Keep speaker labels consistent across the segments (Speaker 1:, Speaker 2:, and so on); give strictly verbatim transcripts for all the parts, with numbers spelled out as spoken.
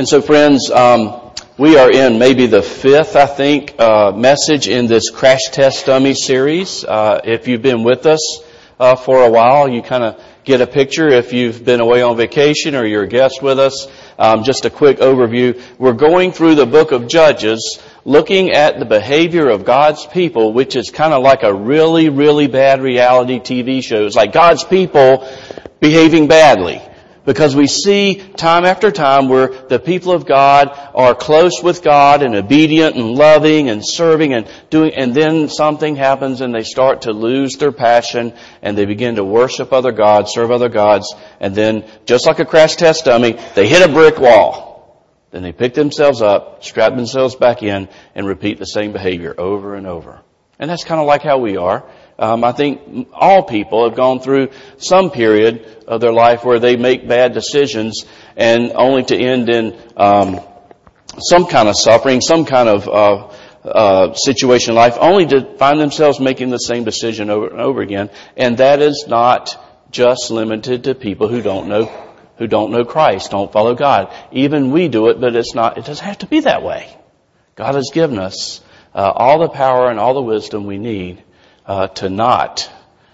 Speaker 1: And so, friends, um, we are in maybe the fifth, I think, uh, message in this Crash Test Dummy series. Uh, if you've been with us uh, for a while, you kind of get a picture. If you've been away on vacation or you're a guest with us, um, just a quick overview. We're going through the book of Judges, looking at the behavior of God's people, which is kind of like a really, really bad reality T V show. It's like God's people behaving badly. Because we see time after time where the people of God are close with God and obedient and loving and serving and doing, and then something happens and they start to lose their passion and they begin to worship other gods, serve other gods, and then, just like a crash test dummy, they hit a brick wall. Then they pick themselves up, strap themselves back in, and repeat the same behavior over and over. And that's kind of like how we are. Um, I think all people have gone through some period of their life where they make bad decisions and only to end in um, some kind of suffering, some kind of uh, uh, situation in life, only to find themselves making the same decision over and over again. And that is not just limited to people who don't know who don't know Christ, don't follow God. Even we do it, but it's not. It doesn't have to be that way. God has given us uh, all the power and all the wisdom we need Uh, to not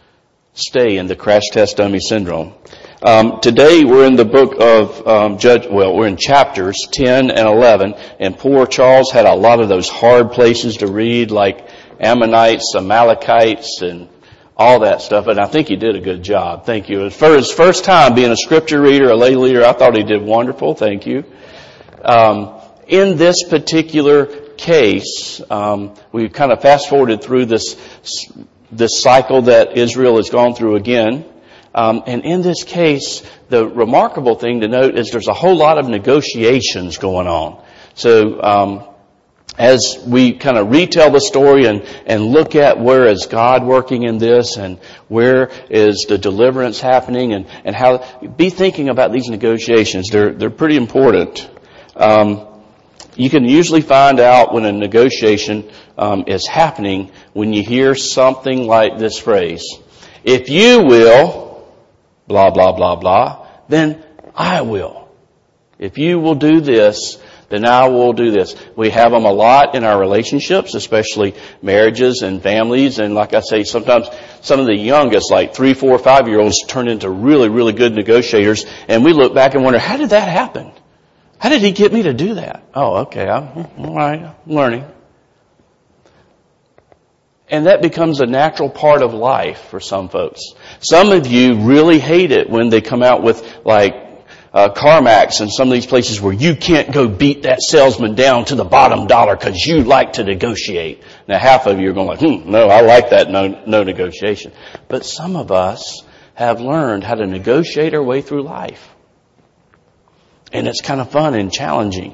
Speaker 1: stay in the crash test dummy syndrome. Um, today we're in the book of um, Judge. Well, we're in chapters ten and eleven, and poor Charles had a lot of those hard places to read, like Ammonites, Amalekites, and all that stuff. And I think he did a good job. Thank you. For his first time being a scripture reader, a lay leader, I thought he did wonderful. Thank you. Um, in this particular case, um, we kind of fast forwarded through this this cycle that Israel has gone through again. Um, and in this case, the remarkable thing to note is there's a whole lot of negotiations going on. So um, as we kind of retell the story and, and look at where is God working in this and where is the deliverance happening and, and how, be thinking about these negotiations. They're, they're pretty important. Um, You can usually find out when a negotiation um, is happening when you hear something like this phrase. If you will, blah, blah, blah, blah, then I will. If you will do this, then I will do this. We have them a lot in our relationships, especially marriages and families. And like I say, sometimes some of the youngest, like three, four, five-year-olds, turn into really, really good negotiators. And we look back and wonder, how did that happen? How did he get me to do that? Oh, okay, I'm, all right, I'm learning. And that becomes a natural part of life for some folks. Some of you really hate it when they come out with like uh, CarMax and some of these places where you can't go beat that salesman down to the bottom dollar because you like to negotiate. Now half of you are going like, hmm, no, I like that no, no negotiation. But some of us have learned how to negotiate our way through life. And it's kind of fun and challenging.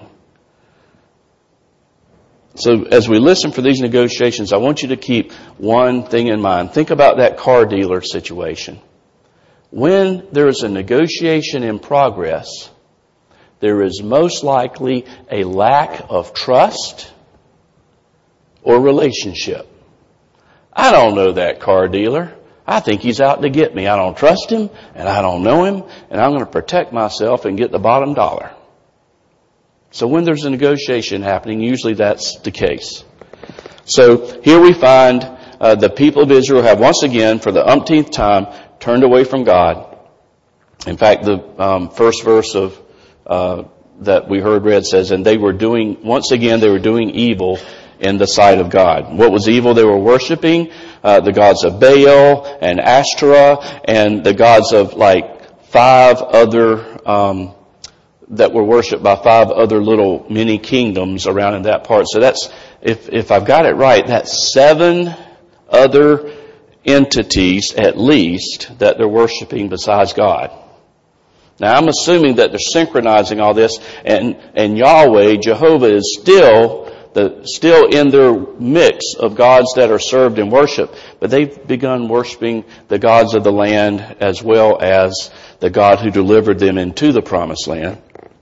Speaker 1: So as we listen for these negotiations, I want you to keep one thing in mind. Think about that car dealer situation. When there is a negotiation in progress, there is most likely a lack of trust or relationship. I don't know that car dealer. I think he's out to get me. I don't trust him, and I don't know him, and I'm going to protect myself and get the bottom dollar. So when there's a negotiation happening, usually that's the case. So here we find uh, the people of Israel have once again, for the umpteenth time, turned away from God. In fact, the um, first verse of uh, that we heard read says, and they were doing, once again, they were doing evil in the sight of God. What was evil? They were worshiping uh, the gods of Baal and Ashtoreth and the gods of like five other, um, that were worshipped by five other little mini kingdoms around in that part. So that's, if, if I've got it right, that's seven other entities at least that they're worshiping besides God. Now I'm assuming that they're synchronizing all this and, and Yahweh, Jehovah, is still The, still in their mix of gods that are served and worshiped, but they've begun worshiping the gods of the land as well as the God who delivered them into the promised land.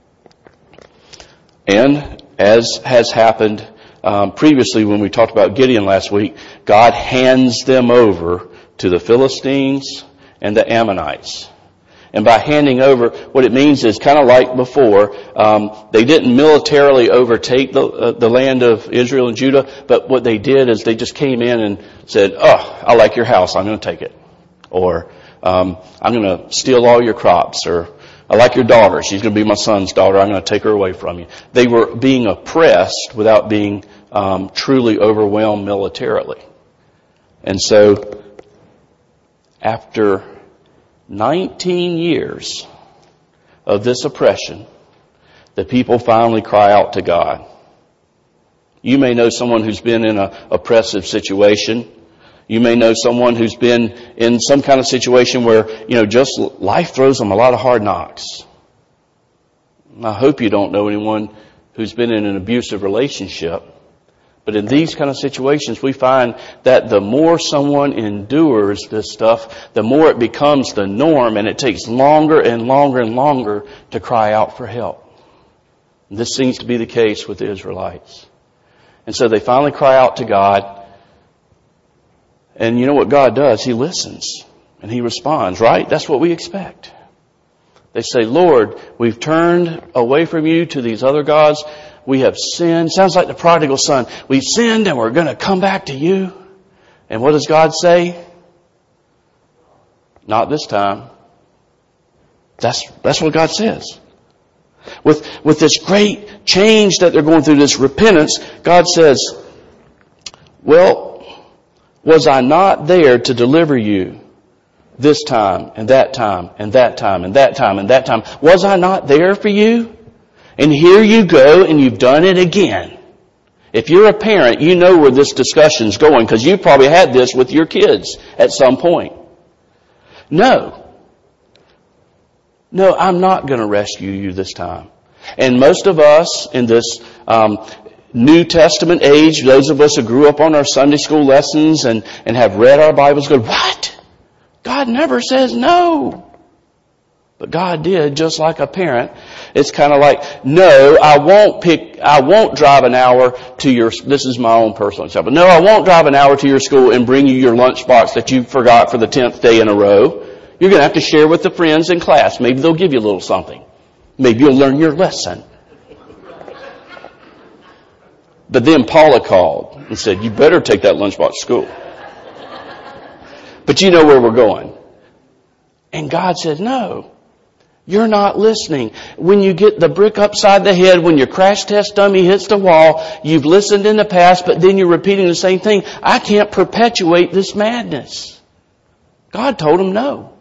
Speaker 1: And as has happened um, previously when we talked about Gideon last week, God hands them over to the Philistines and the Ammonites. And by handing over, what it means is kind of like before, um, they didn't militarily overtake the, uh, the land of Israel and Judah, but what they did is they just came in and said, oh, I like your house, I'm going to take it. Or, um, I'm going to steal all your crops. Or, I like your daughter, she's going to be my son's daughter, I'm going to take her away from you. They were being oppressed without being um, truly overwhelmed militarily. And so, after nineteen years of this oppression, the people finally cry out to God. You may know someone who's been in an oppressive situation. You may know someone who's been in some kind of situation where, you know, just life throws them a lot of hard knocks. I hope you don't know anyone who's been in an abusive relationship. But in these kind of situations, we find that the more someone endures this stuff, the more it becomes the norm, and it takes longer and longer and longer to cry out for help. And this seems to be the case with the Israelites. And so they finally cry out to God. And you know what God does? He listens and He responds, right? That's what we expect. They say, Lord, we've turned away from you to these other gods. We have sinned. Sounds like the prodigal son. We've sinned and we're going to come back to you. And what does God say? Not this time. That's, that's what God says. With, with this great change that they're going through, this repentance, God says, well, was I not there to deliver you this time and that time and that time and that time and that time? Was I not there for you? And here you go and you've done it again. If you're a parent, you know where this discussion's going because you probably had this with your kids at some point. No. No, I'm not going to rescue you this time. And most of us in this um, New Testament age, those of us who grew up on our Sunday school lessons and, and have read our Bibles go, what? God never says no. But God did, just like a parent. It's kind of like, no, I won't pick, I won't drive an hour to your, this is my own personal example. No, I won't drive an hour to your school and bring you your lunchbox that you forgot for the tenth day in a row. You're going to have to share with the friends in class. Maybe they'll give you a little something. Maybe you'll learn your lesson. But then Paula called and said, you better take that lunchbox to school. But you know where we're going. And God said, no. You're not listening. When you get the brick upside the head, when your crash test dummy hits the wall, you've listened in the past, but then you're repeating the same thing. I can't perpetuate this madness. God told him no.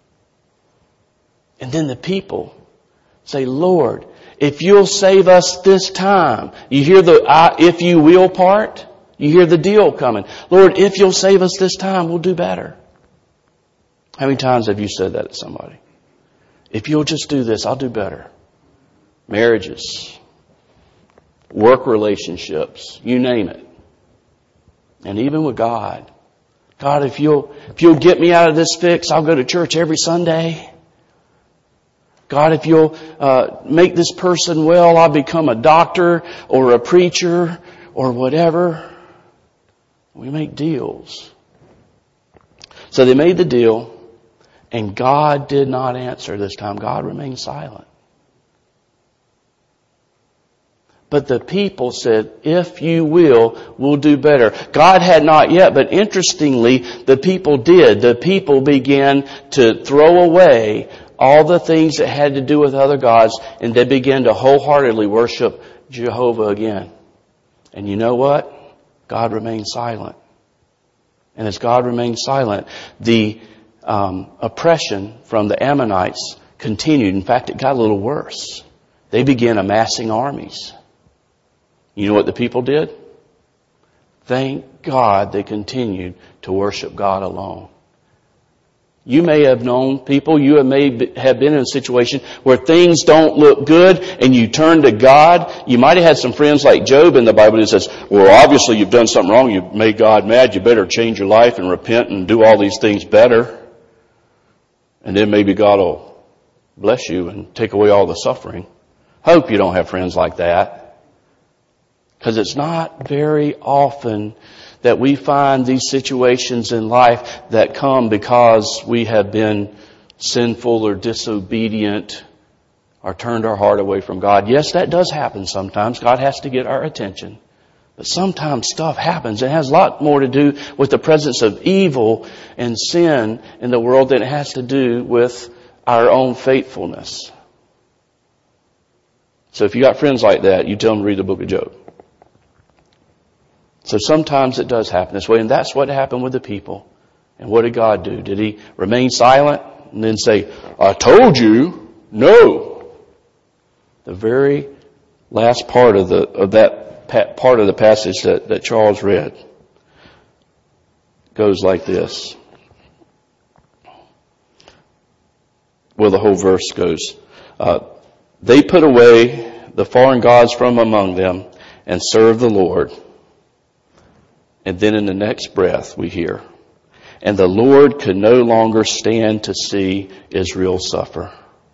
Speaker 1: And then the people say, Lord, if you'll save us this time. You hear the I, if you will part? You hear the deal coming. Lord, if you'll save us this time, we'll do better. How many times have you said that to somebody? If you'll just do this, I'll do better. Marriages, work relationships, you name it. And even with God. God, if you'll, if you'll get me out of this fix, I'll go to church every Sunday. God, if you'll uh, make this person well, I'll become a doctor or a preacher or whatever. We make deals. So they made the deal. And God did not answer this time. God remained silent. But the people said, if you will, we'll do better. God had not yet, but interestingly, the people did. The people began to throw away all the things that had to do with other gods, and they began to wholeheartedly worship Jehovah again. And you know what? God remained silent. And as God remained silent, the Um, oppression from the Ammonites continued. In fact, it got a little worse. They began amassing armies. You know what the people did? Thank God they continued to worship God alone. You may have known people, you may have been in a situation where things don't look good and you turn to God. You might have had some friends like Job in the Bible who says, well, obviously you've done something wrong. You've made God mad. You better change your life and repent and do all these things better. And then maybe God will bless you and take away all the suffering. Hope you don't have friends like that. Because it's not very often that we find these situations in life that come because we have been sinful or disobedient or turned our heart away from God. Yes, that does happen sometimes. God has to get our attention. But sometimes stuff happens. It has a lot more to do with the presence of evil and sin in the world than it has to do with our own faithfulness. So if you got friends like that, you tell them to read the book of Job. So sometimes it does happen this way, and that's what happened with the people. And what did God do? Did He remain silent and then say, I told you? No. The very last part of the of that part of the passage that, that Charles read goes like this. Well, the whole verse goes, uh, they put away the foreign gods from among them and served the Lord. And then in the next breath we hear, and the Lord could no longer stand to see Israel suffer.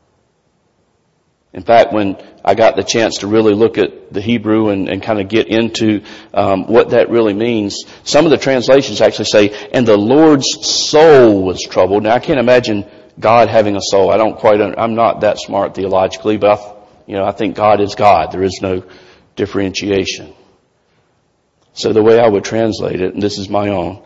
Speaker 1: In fact, when I got the chance to really look at the Hebrew and, and kind of get into um, what that really means, some of the translations actually say, and the Lord's soul was troubled. Now, I can't imagine God having a soul. I don't quite, I'm not that smart theologically, but I, you know, I think God is God. There is no differentiation. So the way I would translate it, and this is my own,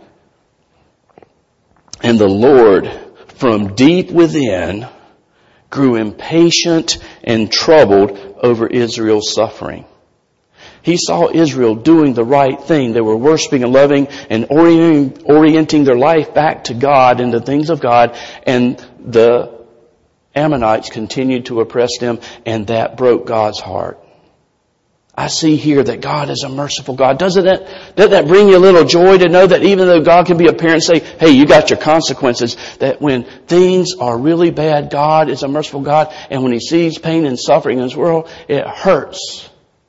Speaker 1: and the Lord from deep within grew impatient and troubled over Israel's suffering. He saw Israel doing the right thing. They were worshiping and loving and orienting, orienting their life back to God and the things of God. And the Ammonites continued to oppress them, and that broke God's heart. I see here that God is a merciful God. Doesn't that, doesn't that bring you a little joy to know that even though God can be a parent and say, hey, you got your consequences, that when things are really bad, God is a merciful God. And when He sees pain and suffering in this world, it hurts.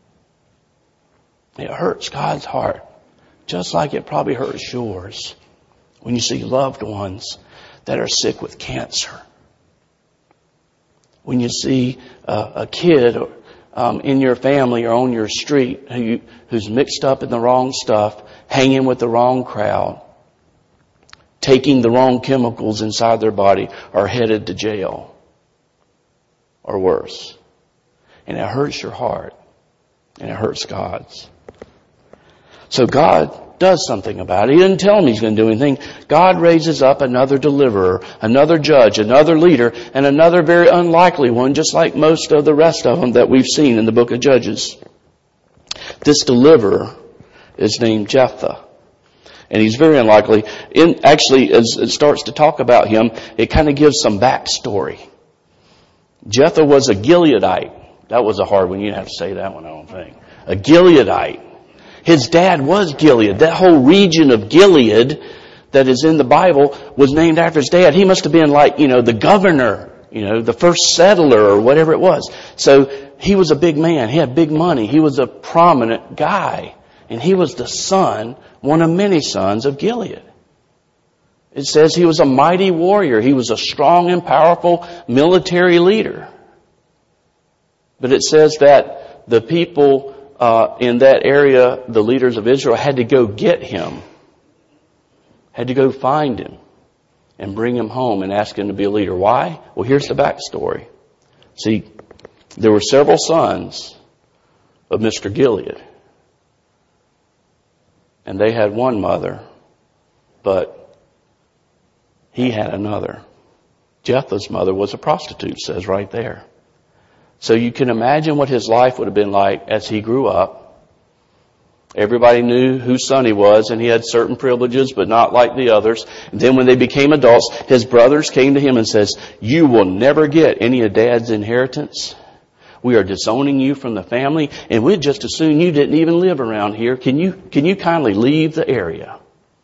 Speaker 1: It hurts God's heart. Just like it probably hurts yours when you see loved ones that are sick with cancer. When you see a, a kid or Um, in your family or on your street who, who's mixed up in the wrong stuff, hanging with the wrong crowd, taking the wrong chemicals inside their body, or headed to jail or worse. And it hurts your heart, and it hurts God's. So God does something about it. He didn't tell him He's going to do anything. God raises up another deliverer, another judge, another leader, and another very unlikely one, just like most of the rest of them that we've seen in the book of Judges. This deliverer is named Jephthah. And he's very unlikely. In, actually, as it starts to talk about him, it kind of gives some backstory. Jephthah was a Gileadite. That was a hard one. You didn't have to say that one, I don't think. A Gileadite. His dad was Gilead. That whole region of Gilead that is in the Bible was named after his dad. He must have been like, you know, the governor, you know, the first settler or whatever it was. So he was a big man. He had big money. He was a prominent guy. And he was the son, one of many sons of Gilead. It says he was a mighty warrior. He was a strong and powerful military leader. But it says that the people Uh, in that area, the leaders of Israel had to go get him, had to go find him and bring him home and ask him to be a leader. Why? Well, here's the backstory. See, there were several sons of Mister Gilead, and they had one mother, but he had another. Jephthah's mother was a prostitute, says right there. So you can imagine what his life would have been like as he grew up. Everybody knew whose son he was, and he had certain privileges, but not like the others. And then when they became adults, his brothers came to him and says, you will never get any of Dad's inheritance. We are disowning you from the family, and we'd just as soon you didn't even live around here. Can you, can you kindly leave the area?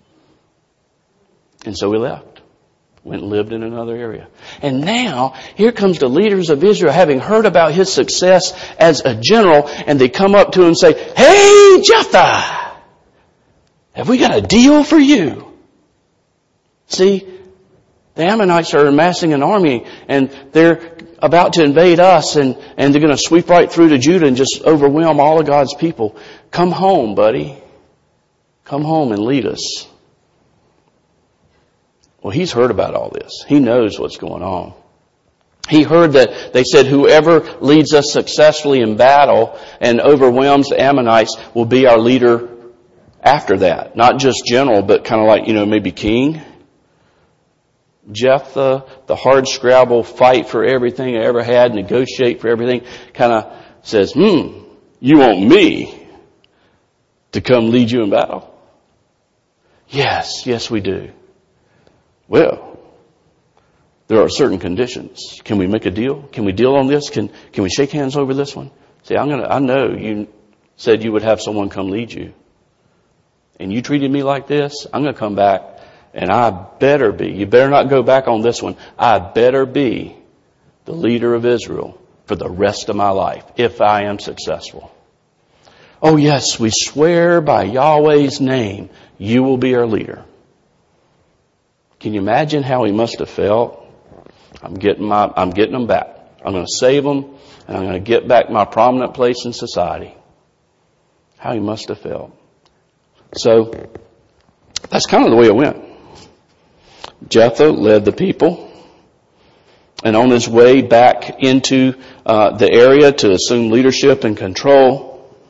Speaker 1: And so he left. Went and lived in another area. And now, here comes the leaders of Israel having heard about his success as a general, and they come up to him and say, hey, Jephthah, have we got a deal for you? See, the Ammonites are amassing an army, and they're about to invade us, and, and they're going to sweep right through to Judah and just overwhelm all of God's people. Come home, buddy. Come home and lead us. Well, he's heard about all this. He knows what's going on. He heard that they said whoever leads us successfully in battle and overwhelms the Ammonites will be our leader after that. Not just general, but kind of like, you know, maybe king. Jephthah, the hard scrabble, fight for everything I ever had, negotiate for everything, kind of says, hmm, you want me to come lead you in battle? Yes, yes we do. Well, there are certain conditions. Can we make a deal? Can we deal on this? Can can we shake hands over this one? See, I'm gonna I know you said you would have someone come lead you. And you treated me like this, I'm gonna come back and I better be, you better not go back on this one, I better be the leader of Israel for the rest of my life, if I am successful. Oh yes, we swear by Yahweh's name, you will be our leader. Can you imagine how he must have felt? I'm getting my, I'm getting them back. I'm going to save them, and I'm going to get back my prominent place in society. How he must have felt. So, that's kind of the way it went. Jephthah led the people, and on his way back into uh, the area to assume leadership and control,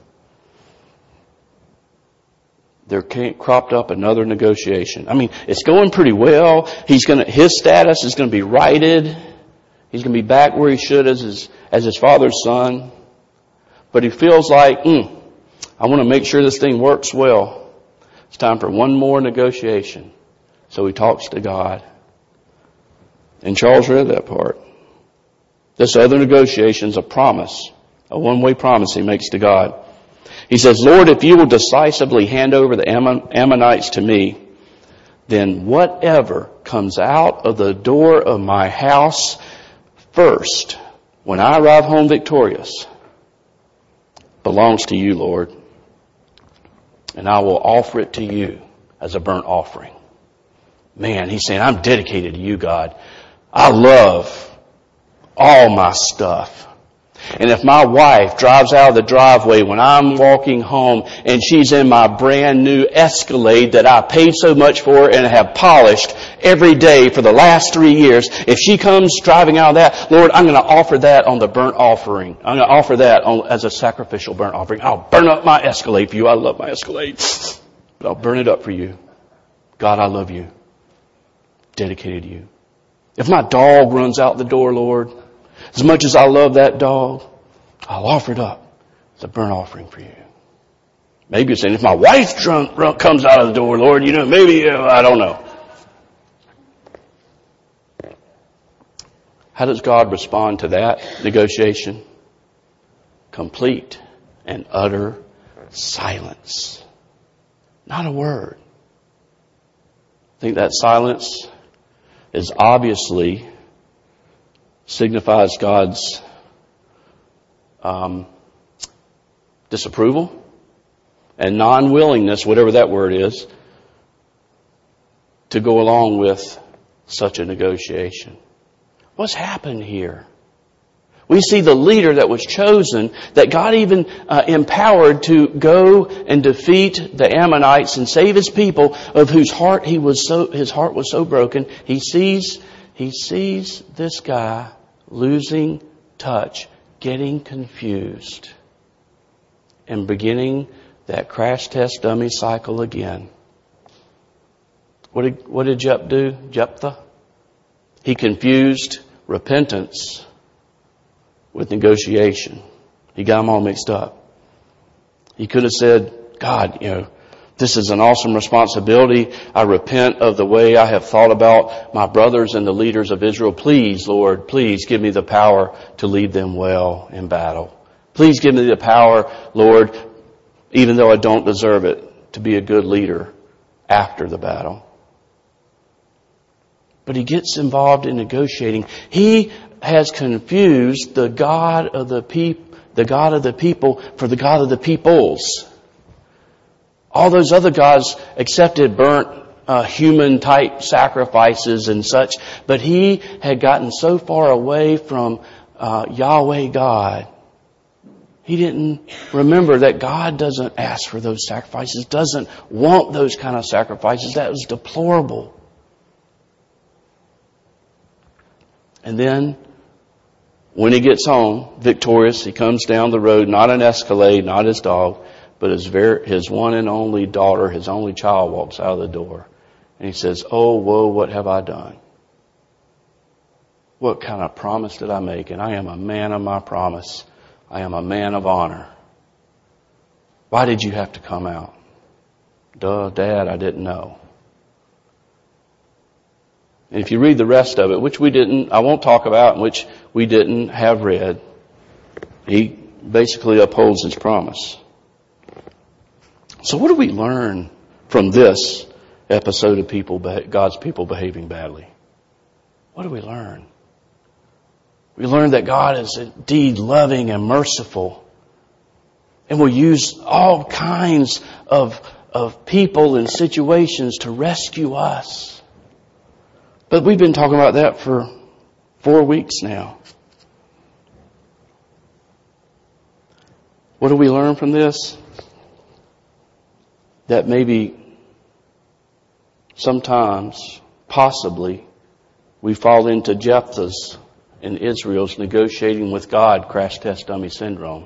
Speaker 1: there came, cropped up another negotiation. I mean, it's going pretty well. He's going to, his status is going to be righted. He's going to be back where he should as his, as his father's son. But he feels like, mm, I want to make sure this thing works well. It's time for one more negotiation. So he talks to God. And Charles read that part. This other negotiation is a promise, a one-way promise he makes to God. He says, Lord, if you will decisively hand over the Ammonites to me, then whatever comes out of the door of my house first, when I arrive home victorious, belongs to you, Lord. And I will offer it to you as a burnt offering. Man, he's saying, I'm dedicated to you, God. I love all my stuff. And if my wife drives out of the driveway when I'm walking home and she's in my brand new Escalade that I paid so much for and have polished every day for the last three years, if she comes driving out of that, Lord, I'm going to offer that on the burnt offering. I'm going to offer that on, as a sacrificial burnt offering. I'll burn up my Escalade for you. I love my Escalade. But I'll burn it up for you. God, I love you. Dedicated to you. If my dog runs out the door, Lord, as much as I love that dog, I'll offer it up as a burnt offering for you. Maybe you're saying, if my wife drunk, drunk comes out of the door, Lord, you know, maybe, uh, I don't know. How does God respond to that negotiation? Complete and utter silence. Not a word. I think that silence is obviously signifies God's um, disapproval and non-willingness, whatever that word is, to go along with such a negotiation. What's happened here? We see the leader that was chosen, that God even uh, empowered to go and defeat the Ammonites and save his people, of whose heart he was so, his heart was so broken. He sees, he sees this guy losing touch, getting confused, and beginning that crash test dummy cycle again. What did, what did Jep do? Jephthah? He confused repentance with negotiation. He got them all mixed up. He could have said, God, you know, this is an awesome responsibility. I repent of the way I have thought about my brothers and the leaders of Israel. Please, Lord, please give me the power to lead them well in battle. Please give me the power, Lord, even though I don't deserve it, to be a good leader after the battle. But he gets involved in negotiating. He has confused the God of the peop- the God of the people for the God of the peoples. All those other gods accepted burnt uh, human type sacrifices and such, but he had gotten so far away from uh, Yahweh God, he didn't remember that God doesn't ask for those sacrifices, doesn't want those kind of sacrifices. That was deplorable. And then, when he gets home, victorious, he comes down the road, not an Escalade, not his dog, but his very, his one and only daughter, his only child walks out of the door. And he says, "Oh, woe, what have I done? What kind of promise did I make? And I am a man of my promise. I am a man of honor. Why did you have to come out?" "Duh, Dad, I didn't know." And if you read the rest of it, which we didn't, I won't talk about, which we didn't have read, he basically upholds his promise. So what do we learn from this episode of people, God's people behaving badly? What do we learn? We learn that God is indeed loving and merciful, and will use all kinds of, of people and situations to rescue us. But we've been talking about that for four weeks now. What do we learn from this? That maybe sometimes, possibly, we fall into Jephthah's and Israel's negotiating with God crash test dummy syndrome.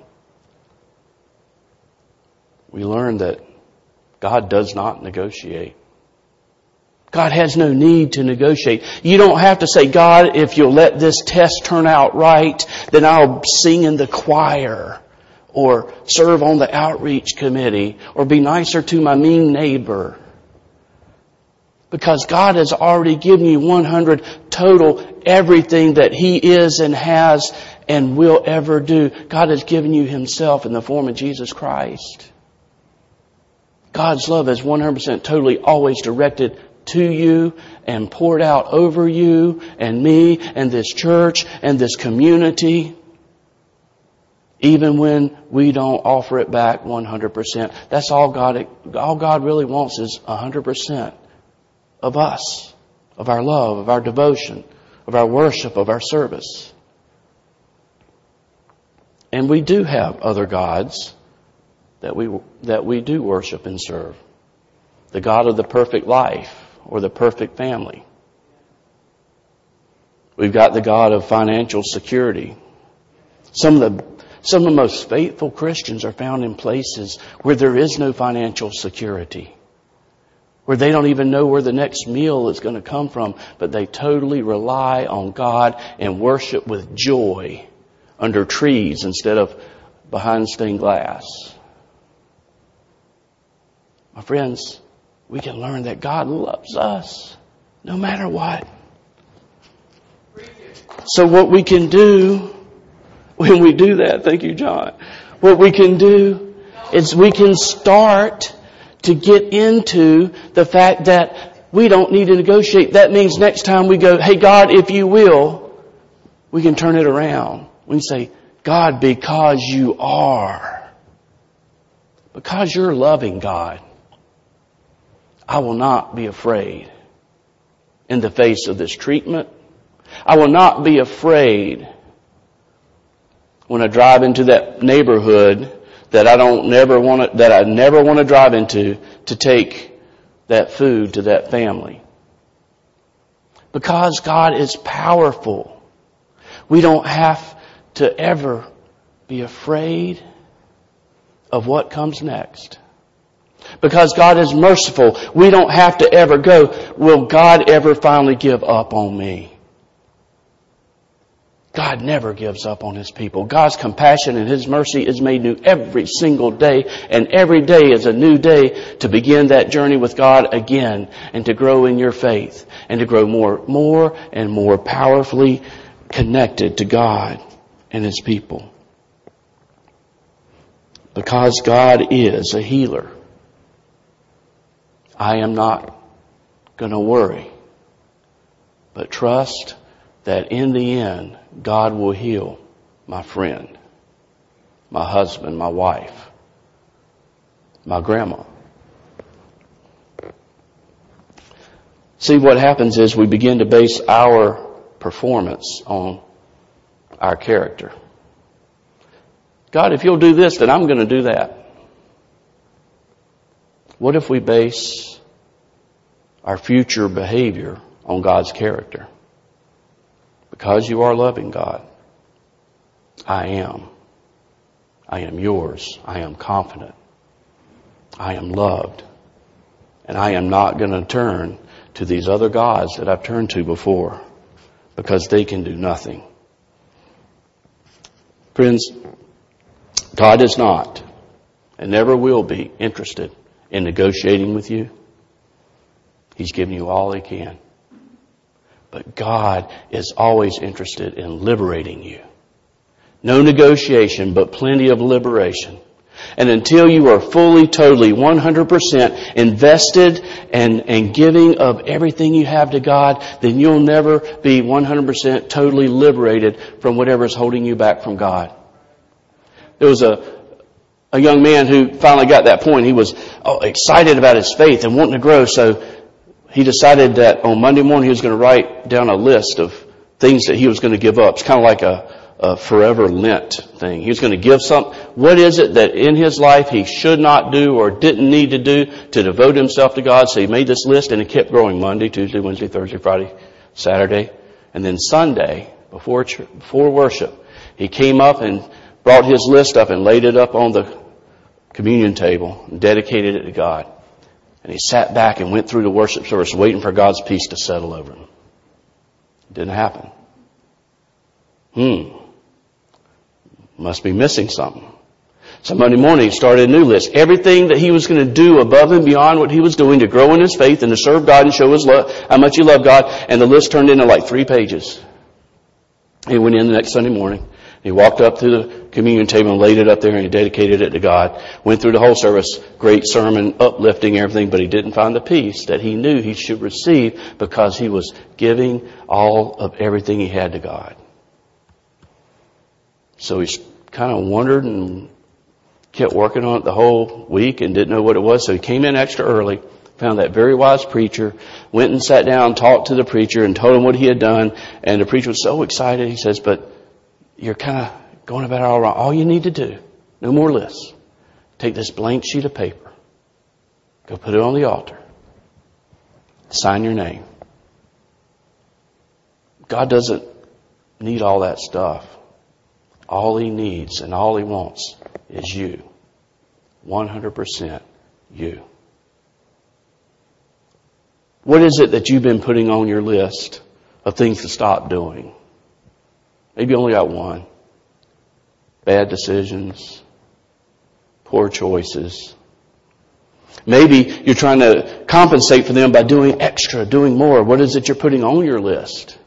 Speaker 1: We learn that God does not negotiate. God has no need to negotiate. You don't have to say, "God, if you'll let this test turn out right, then I'll sing in the choir, or serve on the outreach committee, or be nicer to my mean neighbor." Because God has already given you one hundred total everything that He is and has and will ever do. God has given you Himself in the form of Jesus Christ. God's love is one hundred percent totally always directed to you and poured out over you and me and this church and this community. Even when we don't offer it back one hundred percent. That's all God, all God really wants is one hundred percent of us, of our love, of our devotion, of our worship, of our service. And we do have other gods that we, that we do worship and serve. The God of the perfect life or the perfect family. We've got the God of financial security. Some of the Some of the most faithful Christians are found in places where there is no financial security, where they don't even know where the next meal is going to come from, but they totally rely on God and worship with joy under trees instead of behind stained glass. My friends, we can learn that God loves us no matter what. So what we can do when we do that, thank you, John, what we can do is we can start to get into the fact that we don't need to negotiate. That means next time we go, "Hey God, if you will," we can turn it around. We can say, "God, because you are, because you're loving, God, I will not be afraid in the face of this treatment. I will not be afraid when I drive into that neighborhood that I don't never want to, that I never want to drive into, to take that food to that family." Because God is powerful, we don't have to ever be afraid of what comes next. Because God is merciful, we don't have to ever go, "Will God ever finally give up on me?" God never gives up on His people. God's compassion and His mercy is made new every single day, and every day is a new day to begin that journey with God again, and to grow in your faith, and to grow more, more and more powerfully connected to God and His people. Because God is a healer, I am not going to worry, but trust that in the end, God will heal my friend, my husband, my wife, my grandma. See, what happens is we begin to base our performance on our character. God, if you'll do this, then I'm going to do that. What if we base our future behavior on God's character? because you are loving God, I am. I am yours. I am confident. I am loved. And I am not going to turn to these other gods that I've turned to before, because they can do nothing. Friends, God is not and never will be interested in negotiating with you. He's given you all He can. But God is always interested in liberating you. No negotiation, but plenty of liberation. And until you are fully, totally, one hundred percent invested and, and giving of everything you have to God, then you'll never be one hundred percent totally liberated from whatever is holding you back from God. There was a, a young man who finally got that point. He was oh, excited about his faith and wanting to grow, so he decided that on Monday morning he was going to write down a list of things that he was going to give up. It's kind of like a a forever Lent thing. He was going to give something. What is it that in his life he should not do or didn't need to do to devote himself to God? So he made this list, and it kept growing Monday, Tuesday, Wednesday, Thursday, Friday, Saturday. And then Sunday, before church, before worship, he came up and brought his list up and laid it up on the communion table and dedicated it to God. And he sat back and went through the worship service waiting for God's peace to settle over him. It didn't happen. Hmm. Must be missing something. So Monday morning he started a new list. Everything that he was going to do above and beyond what he was doing to grow in his faith and to serve God and show his love, how much he loved God. And the list turned into like three pages. He went in the next Sunday morning. He walked up to the communion table and laid it up there, and he dedicated it to God. Went through the whole service, great sermon, uplifting everything, but he didn't find the peace that he knew he should receive because he was giving all of everything he had to God. So he kind of wondered and kept working on it the whole week and didn't know what it was. So he came in extra early, found that very wise preacher, went and sat down, talked to the preacher and told him what he had done. And the preacher was so excited. He says, but you're kind of going about it all wrong. All you need to do, no more lists. Take this blank sheet of paper. Go put it on the altar. Sign your name. God doesn't need all that stuff. All He needs and all He wants is you. one hundred percent you. What is it that you've been putting on your list of things to stop doing? Maybe you only got one. Bad decisions. Poor choices. Maybe you're trying to compensate for them by doing extra, doing more. What is it you're putting on your list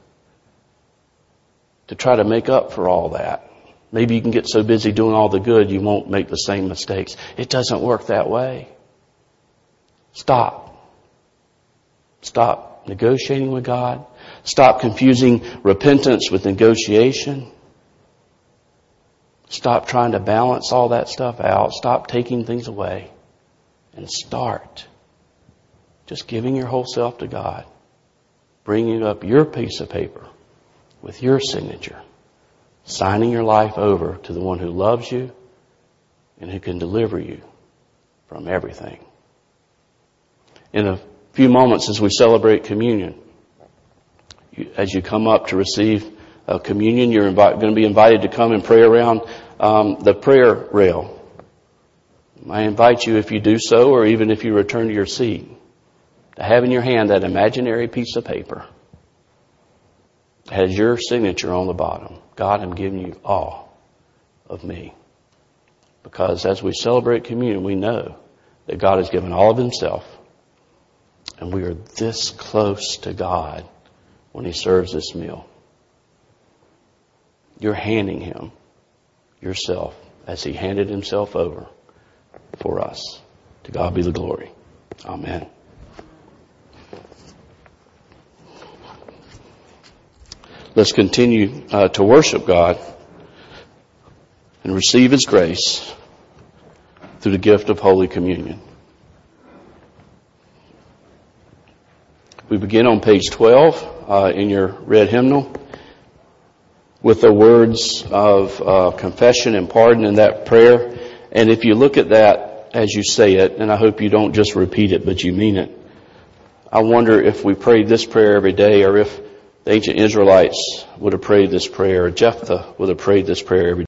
Speaker 1: to try to make up for all that? Maybe you can get so busy doing all the good you won't make the same mistakes. It doesn't work that way. Stop. Stop negotiating with God. Stop confusing repentance with negotiation. Stop trying to balance all that stuff out. Stop taking things away. And start just giving your whole self to God. Bringing up your piece of paper with your signature. Signing your life over to the one who loves you and who can deliver you from everything. In a few moments as we celebrate communion, you, as you come up to receive uh, communion, you're invite, going to be invited to come and pray around um, the prayer rail. I invite you, if you do so, or even if you return to your seat, to have in your hand that imaginary piece of paper that has your signature on the bottom. God, I'm giving you all of me. Because as we celebrate communion, we know that God has given all of Himself. And we are this close to God when He serves this meal. You're handing Him yourself as He handed Himself over for us. To God be the glory. Amen. Let's continue uh, to worship God and receive His grace through the gift of Holy Communion. We begin on page twelve uh, in your red hymnal with the words of uh, confession and pardon in that prayer. And if you look at that as you say it, and I hope you don't just repeat it, but you mean it, I wonder if we prayed this prayer every day, or if The ancient Israelites would have prayed this prayer. Jephthah would have prayed this prayer every